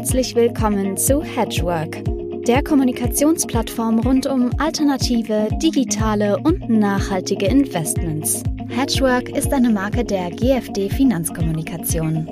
Herzlich willkommen zu Hedgework, der Kommunikationsplattform rund um alternative, digitale und nachhaltige Investments. Hedgework ist eine Marke der GFD Finanzkommunikation.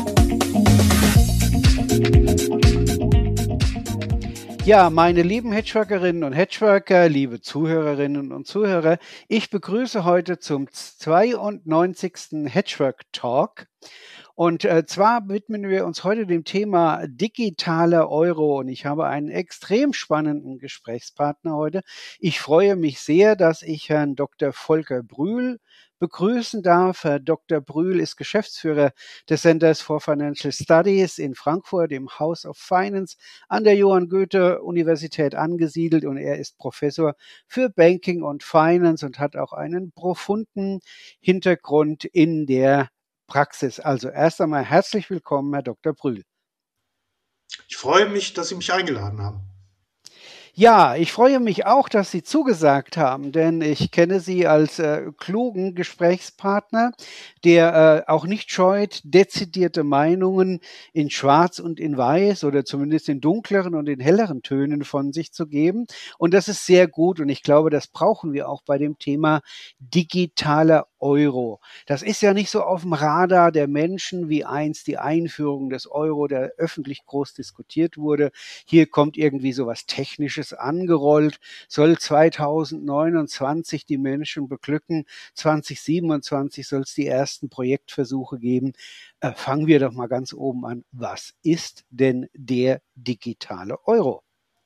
Ja, meine lieben Hedgeworkerinnen und Hedgeworker, liebe Zuhörerinnen und Zuhörer, ich begrüße heute zum 92. Hedgework Talk. Und zwar widmen wir uns heute dem Thema digitaler Euro. Und ich habe einen extrem spannenden Gesprächspartner heute. Ich freue mich sehr, dass ich Herrn Dr. Volker Brühl begrüßen darf. Herr Dr. Brühl ist Geschäftsführer des Centers for Financial Studies in Frankfurt im House of Finance an der Johann Goethe-Universität angesiedelt, und er ist Professor für Banking und Finance und hat auch einen profunden Hintergrund in der Praxis. Also erst einmal herzlich willkommen, Herr Dr. Brühl. Ich freue mich, dass Sie mich eingeladen haben. Ja, ich freue mich auch, dass Sie zugesagt haben, denn ich kenne Sie als klugen Gesprächspartner, der auch nicht scheut, dezidierte Meinungen in Schwarz und in Weiß oder zumindest in dunkleren und in helleren Tönen von sich zu geben. Und das ist sehr gut, und ich glaube, das brauchen wir auch bei dem Thema digitaler Euro. Das ist ja nicht so auf dem Radar der Menschen wie einst die Einführung des Euro, der öffentlich groß diskutiert wurde. Hier kommt irgendwie so was Technisches angerollt, soll 2029 die Menschen beglücken, 2027 soll es die ersten Projektversuche geben. Fangen wir doch mal ganz oben an. Was ist denn der digitale Euro?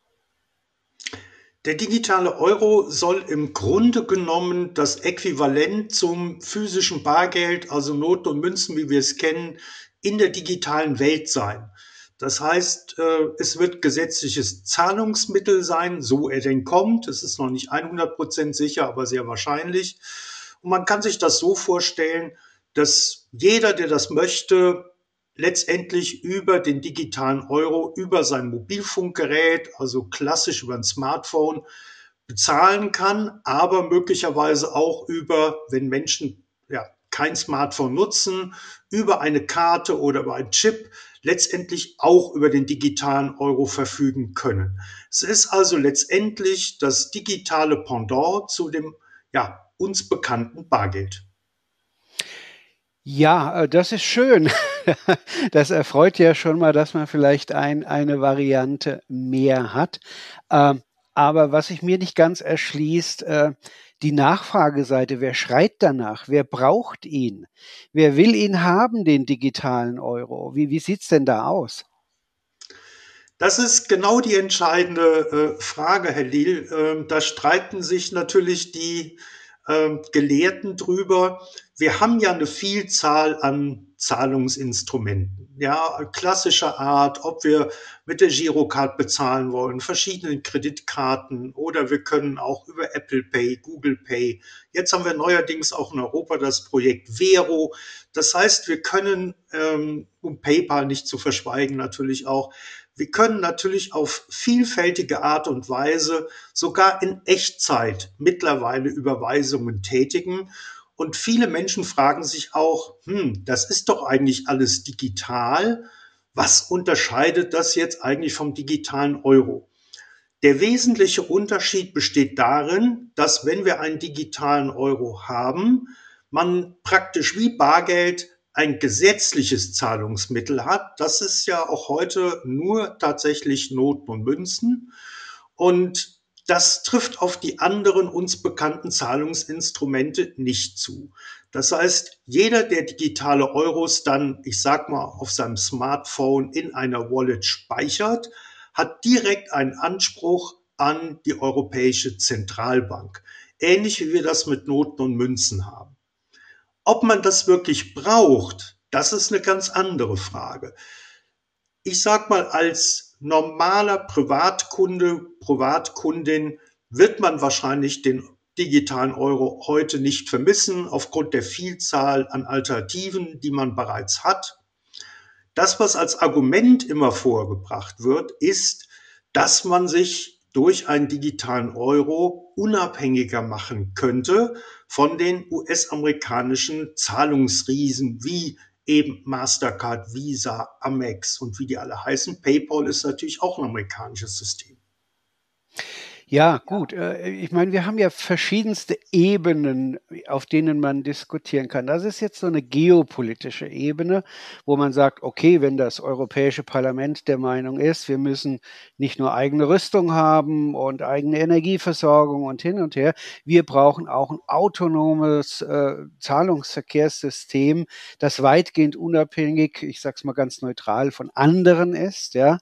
Der digitale Euro soll im Grunde genommen das Äquivalent zum physischen Bargeld, also Noten und Münzen, wie wir es kennen, in der digitalen Welt sein. Das heißt, es wird gesetzliches Zahlungsmittel sein, so er denn kommt. Es ist noch nicht 100% sicher, aber sehr wahrscheinlich. Und man kann sich das so vorstellen, dass jeder, der das möchte, letztendlich über den digitalen Euro, über sein Mobilfunkgerät, also klassisch über ein Smartphone, bezahlen kann, aber möglicherweise auch über, wenn Menschen kein Smartphone nutzen, über eine Karte oder über einen Chip letztendlich auch über den digitalen Euro verfügen können. Es ist also letztendlich das digitale Pendant zu dem uns bekannten Bargeld. Ja, das ist schön. Das erfreut ja schon mal, dass man vielleicht eine Variante mehr hat. Aber was sich mir nicht ganz erschließt, die Nachfrageseite, wer schreit danach? Wer braucht ihn? Wer will ihn haben, den digitalen Euro? Wie sieht's denn da aus? Das ist genau die entscheidende Frage, Herr Liel. Da streiten sich natürlich die Gelehrten drüber. Wir haben ja eine Vielzahl an Zahlungsinstrumenten, ja, klassischer Art, ob wir mit der Girocard bezahlen wollen, verschiedenen Kreditkarten, oder wir können auch über Apple Pay, Google Pay. Jetzt haben wir neuerdings auch in Europa das Projekt Vero. Das heißt, wir können, um PayPal nicht zu verschweigen, natürlich auch, wir können natürlich auf vielfältige Art und Weise sogar in Echtzeit mittlerweile Überweisungen tätigen. Und viele Menschen fragen sich auch, das ist doch eigentlich alles digital. Was unterscheidet das jetzt eigentlich vom digitalen Euro? Der wesentliche Unterschied besteht darin, dass, wenn wir einen digitalen Euro haben, man praktisch wie Bargeld ein gesetzliches Zahlungsmittel hat. Das ist ja auch heute nur tatsächlich Noten und Münzen. Und das trifft auf die anderen uns bekannten Zahlungsinstrumente nicht zu. Das heißt, jeder, der digitale Euros dann, ich sag mal, auf seinem Smartphone in einer Wallet speichert, hat direkt einen Anspruch an die Europäische Zentralbank. Ähnlich wie wir das mit Noten und Münzen haben. Ob man das wirklich braucht, das ist eine ganz andere Frage. Ich sag mal, als normaler Privatkunde, Privatkundin wird man wahrscheinlich den digitalen Euro heute nicht vermissen, aufgrund der Vielzahl an Alternativen, die man bereits hat. Das, was als Argument immer vorgebracht wird, ist, dass man sich durch einen digitalen Euro unabhängiger machen könnte von den US-amerikanischen Zahlungsriesen wie eben Mastercard, Visa, Amex und wie die alle heißen. PayPal ist natürlich auch ein amerikanisches System. Ja, gut. Ich meine, wir haben ja verschiedenste Ebenen, auf denen man diskutieren kann. Das ist jetzt so eine geopolitische Ebene, wo man sagt, okay, wenn das Europäische Parlament der Meinung ist, wir müssen nicht nur eigene Rüstung haben und eigene Energieversorgung und hin und her, wir brauchen auch ein autonomes Zahlungsverkehrssystem, das weitgehend unabhängig, ich sage es mal ganz neutral, von anderen ist, ja.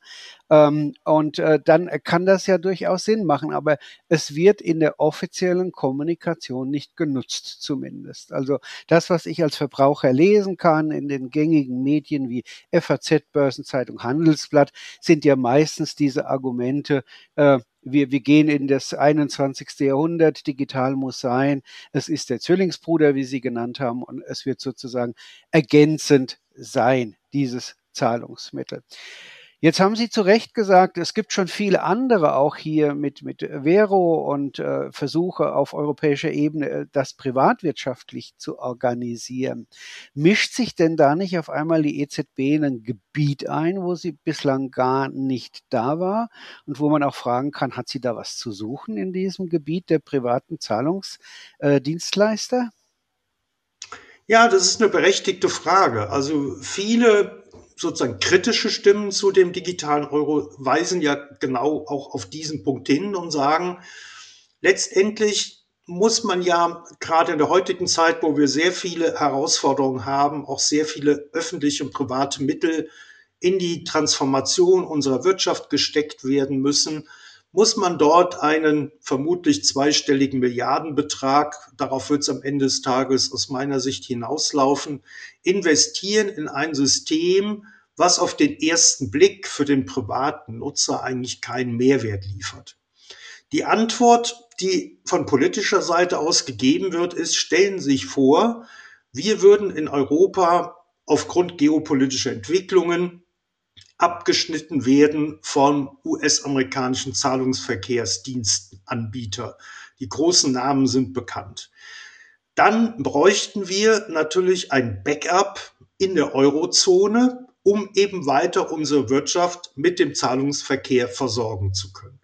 Dann kann das ja durchaus Sinn machen, aber es wird in der offiziellen Kommunikation nicht genutzt zumindest. Also das, was ich als Verbraucher lesen kann in den gängigen Medien wie FAZ, Börsenzeitung, Handelsblatt, sind ja meistens diese Argumente, wir gehen in das 21. Jahrhundert, digital muss sein, es ist der Zwillingsbruder, wie Sie genannt haben, und es wird sozusagen ergänzend sein, dieses Zahlungsmittel. Jetzt haben Sie zu Recht gesagt, es gibt schon viele andere auch hier mit Vero und Versuche auf europäischer Ebene, das privatwirtschaftlich zu organisieren. Mischt sich denn da nicht auf einmal die EZB in ein Gebiet ein, wo sie bislang gar nicht da war und wo man auch fragen kann, hat sie da was zu suchen in diesem Gebiet der privaten Zahlungsdienstleister? Ja, das ist eine berechtigte Frage. Also viele sozusagen kritische Stimmen zu dem digitalen Euro weisen ja genau auch auf diesen Punkt hin und sagen, letztendlich muss man ja gerade in der heutigen Zeit, wo wir sehr viele Herausforderungen haben, auch sehr viele öffentliche und private Mittel in die Transformation unserer Wirtschaft gesteckt werden müssen, muss man dort einen vermutlich zweistelligen Milliardenbetrag, darauf wird es am Ende des Tages aus meiner Sicht hinauslaufen, investieren in ein System, was auf den ersten Blick für den privaten Nutzer eigentlich keinen Mehrwert liefert. Die Antwort, die von politischer Seite aus gegeben wird, ist, stellen Sie sich vor, wir würden in Europa aufgrund geopolitischer Entwicklungen abgeschnitten werden von US-amerikanischen Zahlungsverkehrsdienstanbieter. Die großen Namen sind bekannt. Dann bräuchten wir natürlich ein Backup in der Eurozone, um eben weiter unsere Wirtschaft mit dem Zahlungsverkehr versorgen zu können.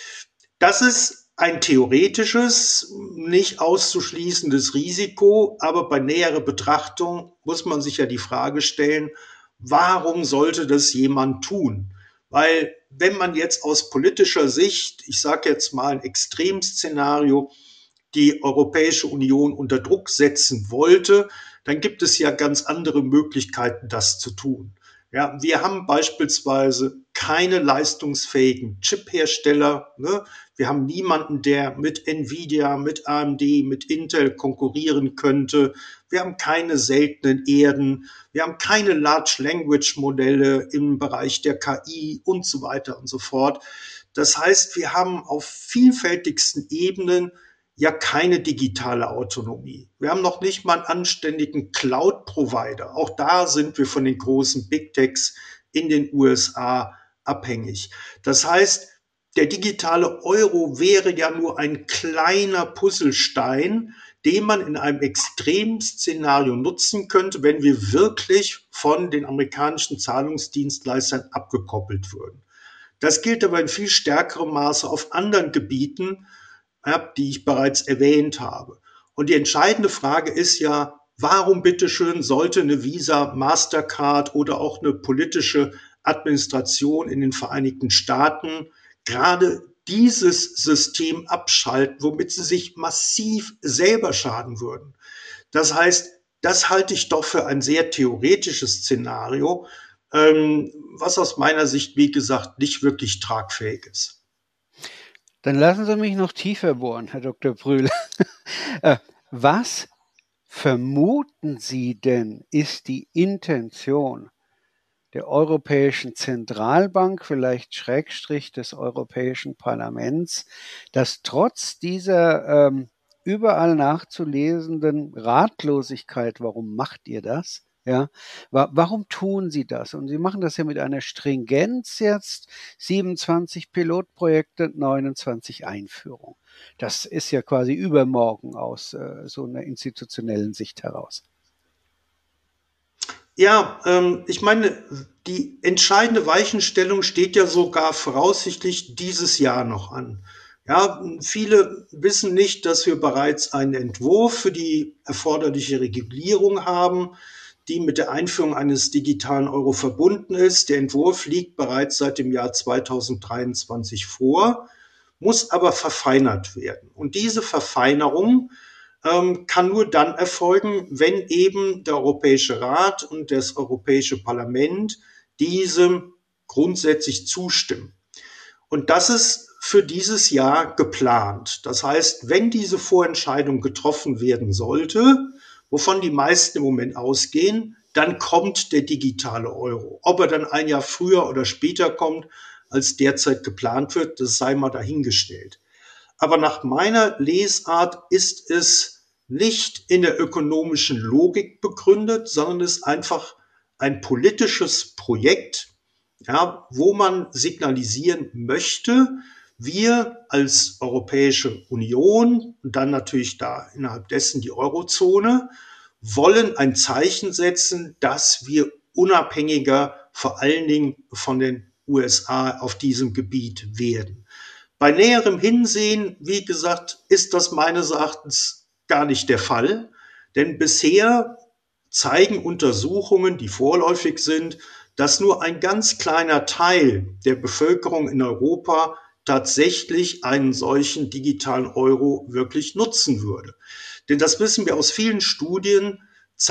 Das ist ein theoretisches, nicht auszuschließendes Risiko, aber bei näherer Betrachtung muss man sich ja die Frage stellen, warum sollte das jemand tun? Weil wenn man jetzt aus politischer Sicht, ich sage jetzt mal ein Extremszenario, die Europäische Union unter Druck setzen wollte, dann gibt es ja ganz andere Möglichkeiten, das zu tun. Ja, wir haben beispielsweise keine leistungsfähigen Chip-Hersteller. Ne? Wir haben niemanden, der mit Nvidia, mit AMD, mit Intel konkurrieren könnte. Wir haben keine seltenen Erden. Wir haben keine Large Language Modelle im Bereich der KI und so weiter und so fort. Das heißt, wir haben auf vielfältigsten Ebenen ja keine digitale Autonomie. Wir haben noch nicht mal einen anständigen Cloud-Provider. Auch da sind wir von den großen Big Techs in den USA abhängig. Das heißt, der digitale Euro wäre ja nur ein kleiner Puzzlestein, den man in einem Extremszenario nutzen könnte, wenn wir wirklich von den amerikanischen Zahlungsdienstleistern abgekoppelt würden. Das gilt aber in viel stärkerem Maße auf anderen Gebieten, die ich bereits erwähnt habe. Und die entscheidende Frage ist ja, warum bitteschön sollte eine Visa, Mastercard oder auch eine politische Administration in den Vereinigten Staaten gerade dieses System abschalten, womit sie sich massiv selber schaden würden? Das heißt, das halte ich doch für ein sehr theoretisches Szenario, was aus meiner Sicht, wie gesagt, nicht wirklich tragfähig ist. Dann lassen Sie mich noch tiefer bohren, Herr Dr. Brühl. Was vermuten Sie denn, ist die Intention der Europäischen Zentralbank, vielleicht Schrägstrich des Europäischen Parlaments, dass trotz dieser überall nachzulesenden Ratlosigkeit, warum macht ihr das? Ja, warum tun Sie das? Und Sie machen das ja mit einer Stringenz jetzt, 27 Pilotprojekte, 29 Einführung. Das ist ja quasi übermorgen aus so einer institutionellen Sicht heraus. Ja, ich meine, die entscheidende Weichenstellung steht ja sogar voraussichtlich dieses Jahr noch an. Ja, viele wissen nicht, dass wir bereits einen Entwurf für die erforderliche Regulierung haben, die mit der Einführung eines digitalen Euro verbunden ist. Der Entwurf liegt bereits seit dem Jahr 2023 vor, muss aber verfeinert werden. Und diese Verfeinerung kann nur dann erfolgen, wenn eben der Europäische Rat und das Europäische Parlament diesem grundsätzlich zustimmen. Und das ist für dieses Jahr geplant. Das heißt, wenn diese Vorentscheidung getroffen werden sollte, wovon die meisten im Moment ausgehen, dann kommt der digitale Euro. Ob er dann ein Jahr früher oder später kommt, als derzeit geplant wird, das sei mal dahingestellt. Aber nach meiner Lesart ist es nicht in der ökonomischen Logik begründet, sondern ist einfach ein politisches Projekt, ja, wo man signalisieren möchte, wir als Europäische Union und dann natürlich da innerhalb dessen die Eurozone wollen ein Zeichen setzen, dass wir unabhängiger vor allen Dingen von den USA auf diesem Gebiet werden. Bei näherem Hinsehen, wie gesagt, ist das meines Erachtens gar nicht der Fall, denn bisher zeigen Untersuchungen, die vorläufig sind, dass nur ein ganz kleiner Teil der Bevölkerung in Europa tatsächlich einen solchen digitalen Euro wirklich nutzen würde. Denn das wissen wir aus vielen Studien,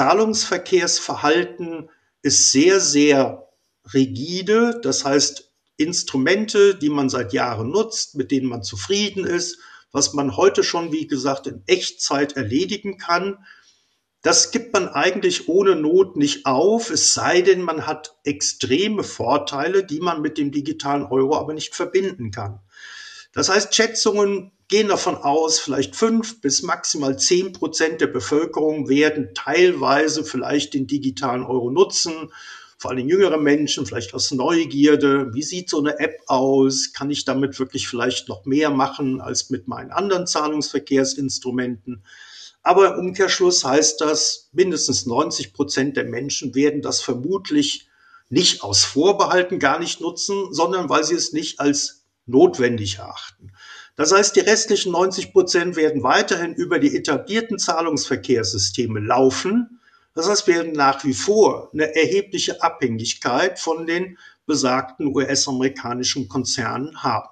Zahlungsverkehrsverhalten ist sehr, sehr rigide. Das heißt, Instrumente, die man seit Jahren nutzt, mit denen man zufrieden ist, was man heute schon, wie gesagt, in Echtzeit erledigen kann, das gibt man eigentlich ohne Not nicht auf, es sei denn, man hat extreme Vorteile, die man mit dem digitalen Euro aber nicht verbinden kann. Das heißt, Schätzungen gehen davon aus, vielleicht 5 bis maximal 10% der Bevölkerung werden teilweise vielleicht den digitalen Euro nutzen, vor allem jüngere Menschen, vielleicht aus Neugierde. Wie sieht so eine App aus? Kann ich damit wirklich vielleicht noch mehr machen als mit meinen anderen Zahlungsverkehrsinstrumenten? Aber im Umkehrschluss heißt das, mindestens 90% der Menschen werden das vermutlich nicht aus Vorbehalten gar nicht nutzen, sondern weil sie es nicht als notwendig erachten. Das heißt, die restlichen 90% werden weiterhin über die etablierten Zahlungsverkehrssysteme laufen. Das heißt, wir werden nach wie vor eine erhebliche Abhängigkeit von den besagten US-amerikanischen Konzernen haben.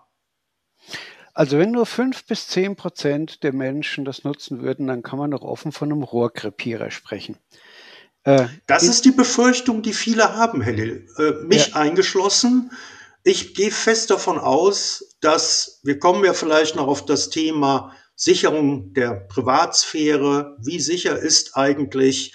Also wenn nur 5 bis 10% der Menschen das nutzen würden, dann kann man doch offen von einem Rohrkrepierer sprechen. Das ist die Befürchtung, die viele haben, Herr Lill, mich eingeschlossen. Ich gehe fest davon aus, dass wir kommen ja vielleicht noch auf das Thema Sicherung der Privatsphäre. Wie sicher ist eigentlich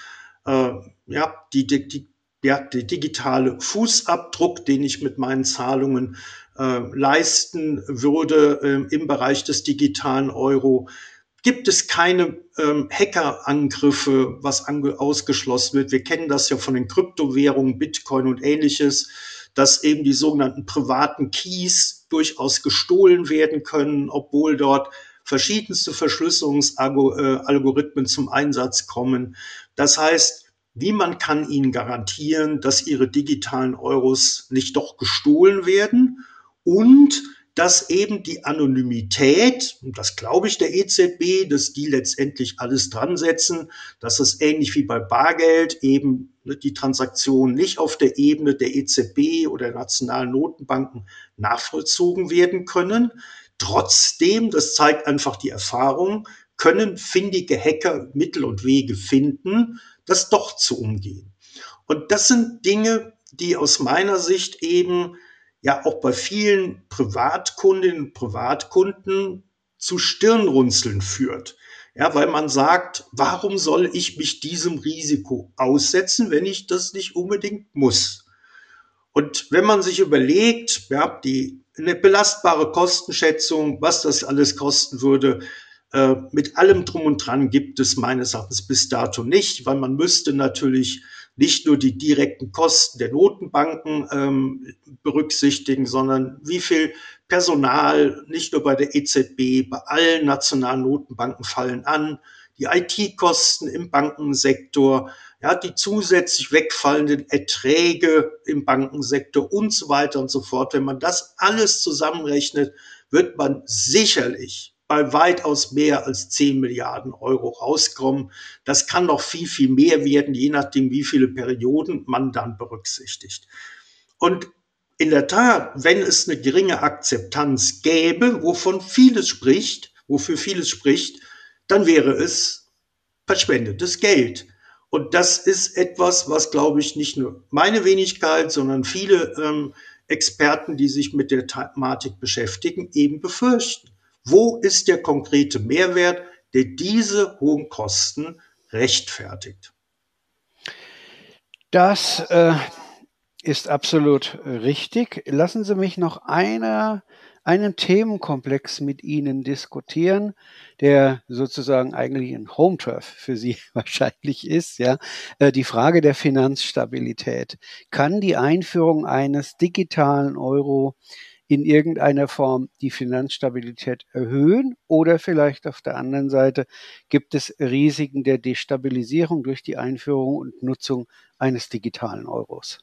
der digitale Fußabdruck, den ich mit meinen Zahlungen leisten würde im Bereich des digitalen Euro? Gibt es keine Hackerangriffe, was ausgeschlossen wird? Wir kennen das ja von den Kryptowährungen, Bitcoin und ähnliches, dass eben die sogenannten privaten Keys durchaus gestohlen werden können, obwohl dort verschiedenste Verschlüsselungsalgorithmen zum Einsatz kommen. Das heißt, wie man kann Ihnen garantieren, dass Ihre digitalen Euros nicht doch gestohlen werden und dass eben die Anonymität, und das glaube ich der EZB, dass die letztendlich alles dran setzen, dass es ähnlich wie bei Bargeld eben die Transaktionen nicht auf der Ebene der EZB oder der nationalen Notenbanken nachvollzogen werden können. Trotzdem, das zeigt einfach die Erfahrung, können findige Hacker Mittel und Wege finden, das doch zu umgehen. Und das sind Dinge, die aus meiner Sicht eben ja auch bei vielen Privatkundinnen und Privatkunden zu Stirnrunzeln führt. Ja, weil man sagt, warum soll ich mich diesem Risiko aussetzen, wenn ich das nicht unbedingt muss? Und wenn man sich überlegt, ja, eine belastbare Kostenschätzung, was das alles kosten würde, mit allem Drum und Dran gibt es meines Erachtens bis dato nicht, weil man müsste natürlich nicht nur die direkten Kosten der Notenbanken berücksichtigen, sondern wie viel Personal nicht nur bei der EZB, bei allen nationalen Notenbanken fallen an, die IT-Kosten im Bankensektor, ja, die zusätzlich wegfallenden Erträge im Bankensektor und so weiter und so fort. Wenn man das alles zusammenrechnet, wird man sicherlich bei weitaus mehr als 10 Milliarden Euro rauskommen. Das kann noch viel, viel mehr werden, je nachdem, wie viele Perioden man dann berücksichtigt. Und in der Tat, wenn es eine geringe Akzeptanz gäbe, wofür vieles spricht, dann wäre es verschwendetes Geld. Und das ist etwas, was, glaube ich, nicht nur meine Wenigkeit, sondern viele Experten, die sich mit der Thematik beschäftigen, eben befürchten. Wo ist der konkrete Mehrwert, der diese hohen Kosten rechtfertigt? Das ist absolut richtig. Lassen Sie mich noch einen Themenkomplex mit Ihnen diskutieren, der sozusagen eigentlich ein Home-Turf für Sie wahrscheinlich ist, ja. Die Frage der Finanzstabilität. Kann die Einführung eines digitalen Euro in irgendeiner Form die Finanzstabilität erhöhen oder vielleicht auf der anderen Seite gibt es Risiken der Destabilisierung durch die Einführung und Nutzung eines digitalen Euros?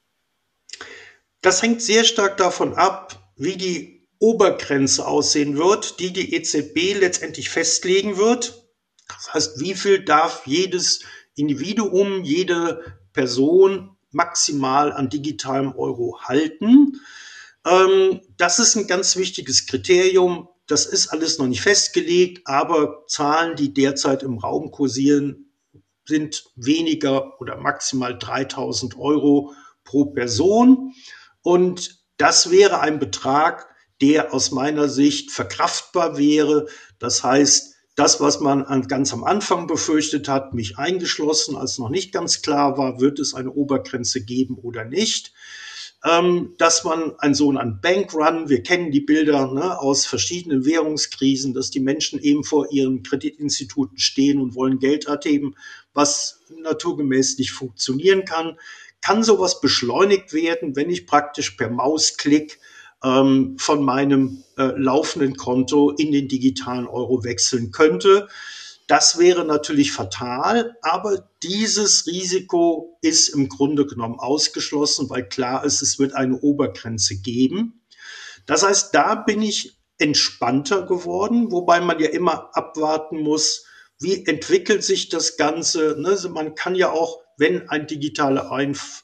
Das hängt sehr stark davon ab, wie die Obergrenze aussehen wird, die die EZB letztendlich festlegen wird. Das heißt, wie viel darf jedes Individuum, jede Person maximal an digitalem Euro halten? Das ist ein ganz wichtiges Kriterium. Das ist alles noch nicht festgelegt, aber Zahlen, die derzeit im Raum kursieren, sind weniger oder maximal 3.000 Euro pro Person. Und das wäre ein Betrag, der aus meiner Sicht verkraftbar wäre. Das heißt, das, was man ganz am Anfang befürchtet hat, mich eingeschlossen, als noch nicht ganz klar war, wird es eine Obergrenze geben oder nicht, dass man einen sogenannten Bankrun, wir kennen die Bilder, ne, aus verschiedenen Währungskrisen, dass die Menschen eben vor ihren Kreditinstituten stehen und wollen Geld abheben, was naturgemäß nicht funktionieren kann sowas beschleunigt werden, wenn ich praktisch per Mausklick von meinem laufenden Konto in den digitalen Euro wechseln könnte. Das wäre natürlich fatal, aber dieses Risiko ist im Grunde genommen ausgeschlossen, weil klar ist, es wird eine Obergrenze geben. Das heißt, da bin ich entspannter geworden, wobei man ja immer abwarten muss, wie entwickelt sich das Ganze. Also man kann ja auch, wenn ein digitaler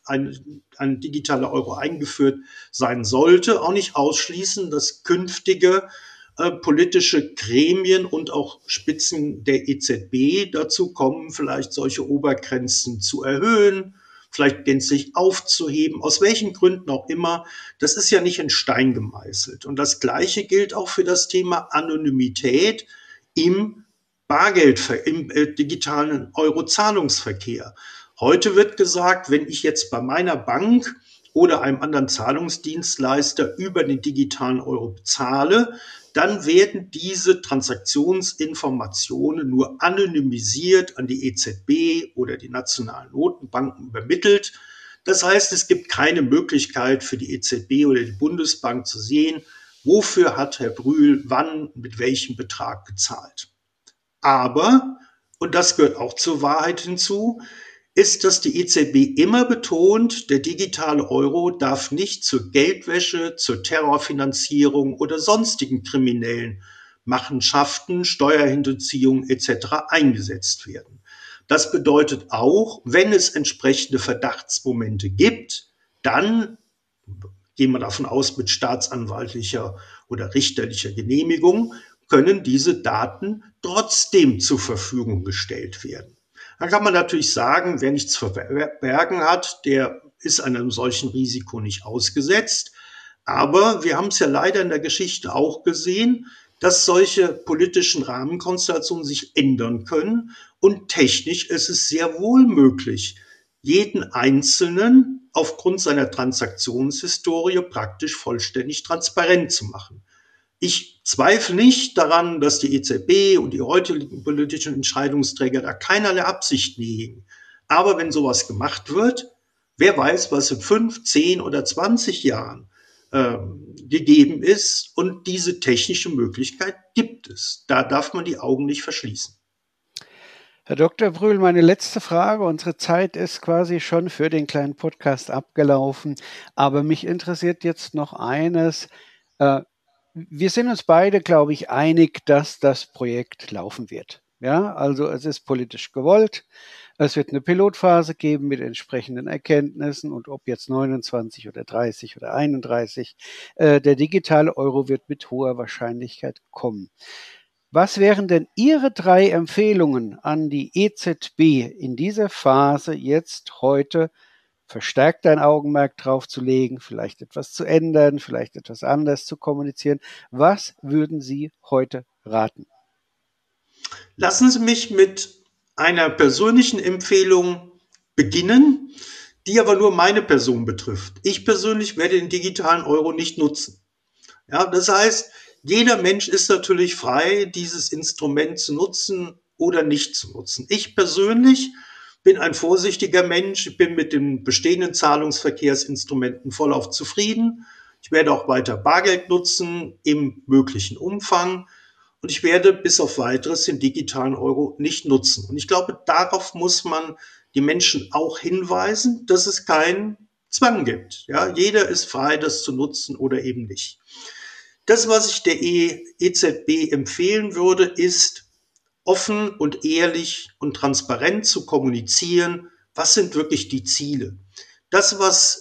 Euro eingeführt sein sollte, auch nicht ausschließen, dass künftige politische Gremien und auch Spitzen der EZB dazu kommen, vielleicht solche Obergrenzen zu erhöhen, vielleicht gänzlich aufzuheben, aus welchen Gründen auch immer. Das ist ja nicht in Stein gemeißelt. Und das Gleiche gilt auch für das Thema Anonymität im im digitalen Euro-Zahlungsverkehr. Heute wird gesagt, wenn ich jetzt bei meiner Bank oder einem anderen Zahlungsdienstleister über den digitalen Euro bezahle, dann werden diese Transaktionsinformationen nur anonymisiert an die EZB oder die nationalen Notenbanken übermittelt. Das heißt, es gibt keine Möglichkeit für die EZB oder die Bundesbank zu sehen, wofür hat Herr Brühl wann mit welchem Betrag gezahlt. Aber, und das gehört auch zur Wahrheit hinzu, ist, dass die EZB immer betont, der digitale Euro darf nicht zur Geldwäsche, zur Terrorfinanzierung oder sonstigen kriminellen Machenschaften, Steuerhinterziehung etc. eingesetzt werden. Das bedeutet auch, wenn es entsprechende Verdachtsmomente gibt, dann gehen wir davon aus, mit staatsanwaltlicher oder richterlicher Genehmigung, können diese Daten trotzdem zur Verfügung gestellt werden. Dann kann man natürlich sagen, wer nichts zu verbergen hat, der ist einem solchen Risiko nicht ausgesetzt. Aber wir haben es ja leider in der Geschichte auch gesehen, dass solche politischen Rahmenkonstellationen sich ändern können. Und technisch ist es sehr wohl möglich, jeden Einzelnen aufgrund seiner Transaktionshistorie praktisch vollständig transparent zu machen. Ich zweifle nicht daran, dass die EZB und die heutigen politischen Entscheidungsträger da keinerlei Absichten hegen. Aber wenn sowas gemacht wird, wer weiß, was in 5, 10 oder 20 Jahren gegeben ist. Und diese technische Möglichkeit gibt es. Da darf man die Augen nicht verschließen. Herr Dr. Brühl, meine letzte Frage. Unsere Zeit ist quasi schon für den kleinen Podcast abgelaufen. Aber mich interessiert jetzt noch eines. Wir sind uns beide, glaube ich, einig, dass das Projekt laufen wird. Ja, also es ist politisch gewollt. Es wird eine Pilotphase geben mit entsprechenden Erkenntnissen und ob jetzt 29 oder 30 oder 31, der digitale Euro wird mit hoher Wahrscheinlichkeit kommen. Was wären denn Ihre 3 Empfehlungen an die EZB in dieser Phase jetzt heute verstärkt ein Augenmerk drauf zu legen, vielleicht etwas zu ändern, vielleicht etwas anders zu kommunizieren? Was würden Sie heute raten? Lassen Sie mich mit einer persönlichen Empfehlung beginnen, die aber nur meine Person betrifft. Ich persönlich werde den digitalen Euro nicht nutzen. Ja, das heißt, jeder Mensch ist natürlich frei, dieses Instrument zu nutzen oder nicht zu nutzen. Ich persönlich bin ein vorsichtiger Mensch. Ich bin mit den bestehenden Zahlungsverkehrsinstrumenten vollauf zufrieden. Ich werde auch weiter Bargeld nutzen im möglichen Umfang. Und ich werde bis auf Weiteres den digitalen Euro nicht nutzen. Und ich glaube, darauf muss man die Menschen auch hinweisen, dass es keinen Zwang gibt. Ja, jeder ist frei, das zu nutzen oder eben nicht. Das, was ich der EZB empfehlen würde, ist, offen und ehrlich und transparent zu kommunizieren, was sind wirklich die Ziele. Das, was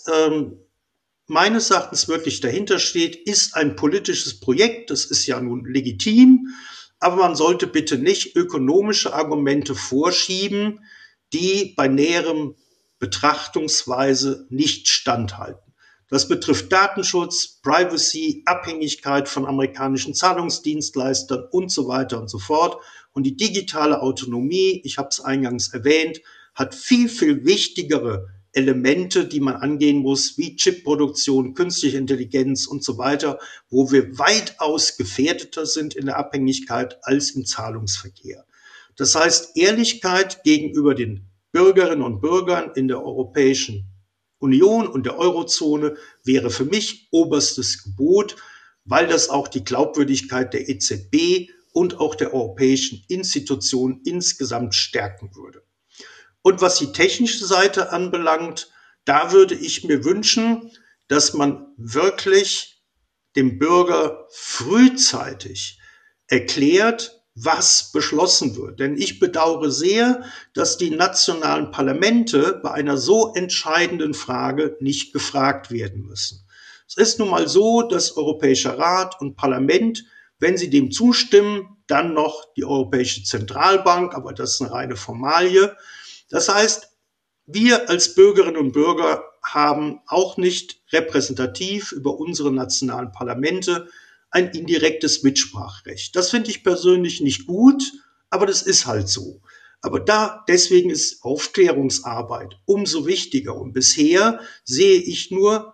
meines Erachtens wirklich dahinter steht, ist ein politisches Projekt. Das ist ja nun legitim, aber man sollte bitte nicht ökonomische Argumente vorschieben, die bei näherem Betrachtungsweise nicht standhalten. Das betrifft Datenschutz, Privacy, Abhängigkeit von amerikanischen Zahlungsdienstleistern und so weiter und so fort. Und die digitale Autonomie, ich habe es eingangs erwähnt, hat viel, viel wichtigere Elemente, die man angehen muss, wie Chipproduktion, künstliche Intelligenz und so weiter, wo wir weitaus gefährdeter sind in der Abhängigkeit als im Zahlungsverkehr. Das heißt, Ehrlichkeit gegenüber den Bürgerinnen und Bürgern in der Europäischen Union und der Eurozone wäre für mich oberstes Gebot, weil das auch die Glaubwürdigkeit der EZB und auch der europäischen Institutionen insgesamt stärken würde. Und was die technische Seite anbelangt, da würde ich mir wünschen, dass man wirklich dem Bürger frühzeitig erklärt, was beschlossen wird. Denn ich bedauere sehr, dass die nationalen Parlamente bei einer so entscheidenden Frage nicht gefragt werden müssen. Es ist nun mal so, dass Europäischer Rat und Parlament, wenn sie dem zustimmen, dann noch die Europäische Zentralbank, aber das ist eine reine Formalie. Das heißt, wir als Bürgerinnen und Bürger haben auch nicht repräsentativ über unsere nationalen Parlamente ein indirektes Mitspracherecht. Das finde ich persönlich nicht gut, aber das ist halt so. Aber deswegen ist Aufklärungsarbeit umso wichtiger. Und bisher sehe ich nur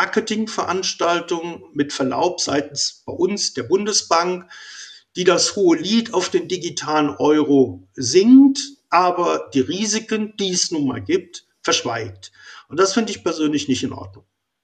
Marketingveranstaltungen mit Verlaub seitens bei uns der Bundesbank, die das hohe Lied auf den digitalen Euro singt, aber die Risiken, die es nun mal gibt, verschweigt. Und das finde ich persönlich nicht in Ordnung.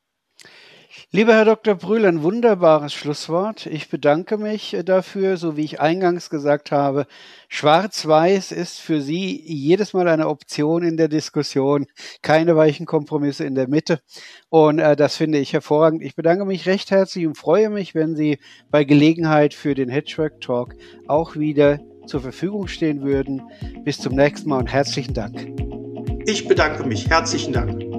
Lieber Herr Dr. Brühl, ein wunderbares Schlusswort. Ich bedanke mich dafür. So wie ich eingangs gesagt habe, Schwarz-Weiß ist für Sie jedes Mal eine Option in der Diskussion. Keine weichen Kompromisse in der Mitte. Und das finde ich hervorragend. Ich bedanke mich recht herzlich und freue mich, wenn Sie bei Gelegenheit für den Hedgework Talk auch wieder zur Verfügung stehen würden. Bis zum nächsten Mal und herzlichen Dank. Ich bedanke mich. Herzlichen Dank.